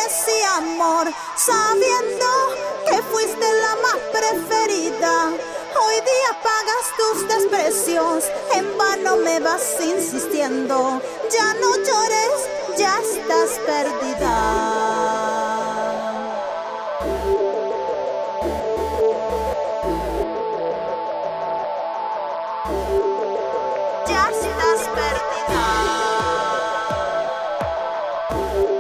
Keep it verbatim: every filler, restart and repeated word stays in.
ofrecí amor, sabiendo que fuiste la más preferida. Hoy día pagas tus desprecios, en vano me vas insistiendo. Ya no llores, ya estás perdida. Ya estás perdida.